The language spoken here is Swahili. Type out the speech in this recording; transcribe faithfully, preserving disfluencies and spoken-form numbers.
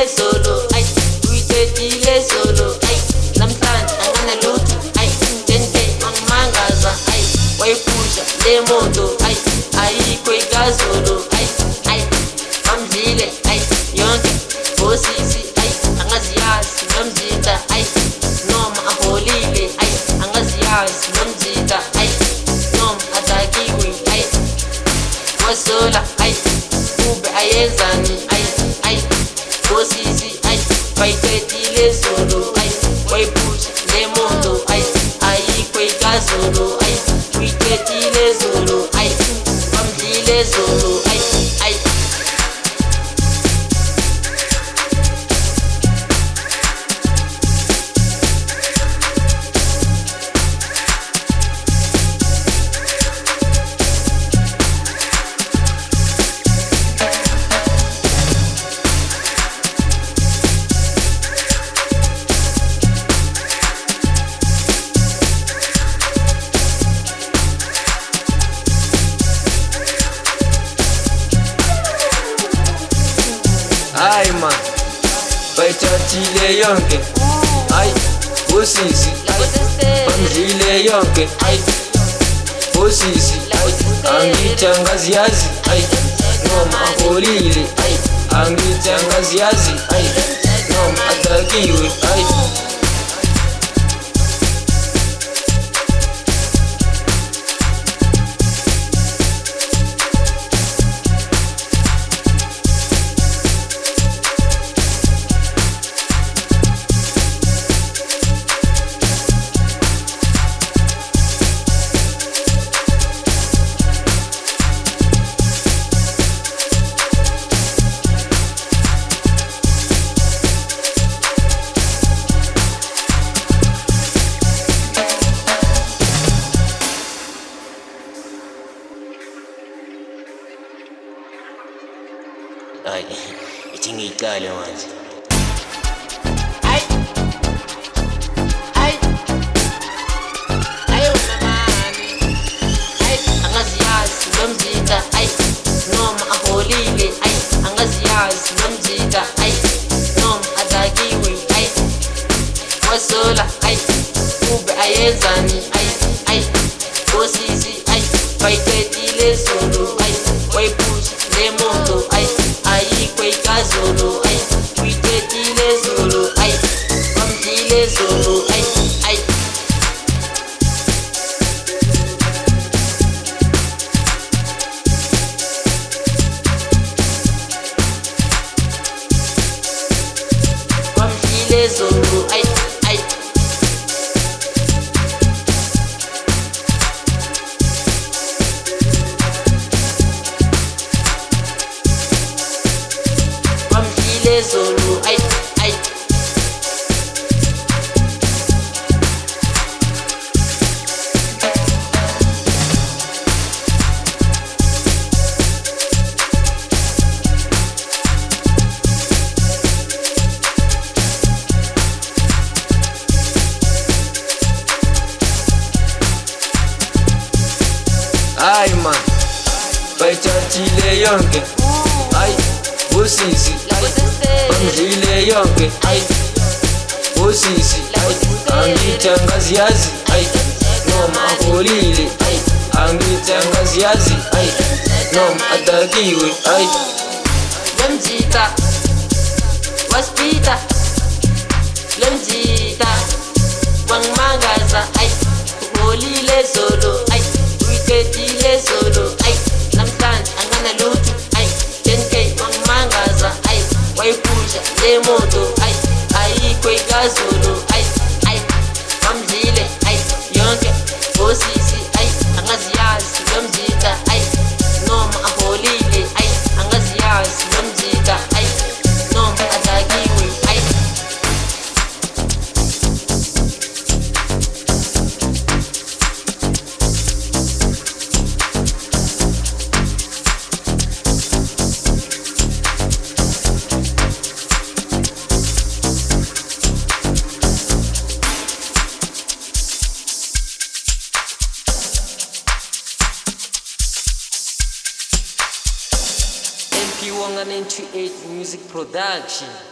solo ay uyithetile solo ay namhlanje anganalutho ay ten k mangimangaza ay wayiphusha le moto ay ayikho ikazolo ay ay bamdlile ay yonke bosisi ay angaziyazi nomzita ay noma aholile ay angaziyazi nomzita ay noma adakiwe ay wasola ay ube ayenzani ay ay bosisi ay bayithetile solo ay wayiphusha le moto ay ayikho ikazolo ay uyithetile solo ay bamdlile solo ay ay Ay man, bayithathile yonke ay bosisi bamdlile yonke ay bosisi angithi angaziyazi ay noma aholile ay angithi angaziyazi ay noma adakiwe ay Ay, ithi ngiyiqale manje. ay ay ayo mamani ay angaziyazi nomzita ay noma aholile ay angaziyazi nomzita ay noma adakiwe ay wasola ay ube ayenzani ay ay bosisi ay bayithetile solo ay wayiphusha le moto ay ayikho ikazolo ay uyithetile solo ay bamdlile solo ay ay bamdlile solo ay ay bamdlile solo ay ay ay man, bayithathile yonke ay bosisi bamdlile yonke ay bosisi ay angithi angaziyazi ay noma aholile ay angithi angaziyazi ay noma adakiwe ay lemjita waspita lemjita wangimangaza ay uholile solo ay uyithetile solo ay namhlanje anganalutho ay ten k wangimangaza ay wayiphusha le moto ay ayikho ikazolo ay ay bamdlile ay yonke bosisi ay angaziyazi nomzita ay noma aholile ay angaziyazi nomzita ay noma adakiwe ay P one ninety-eight Music Production.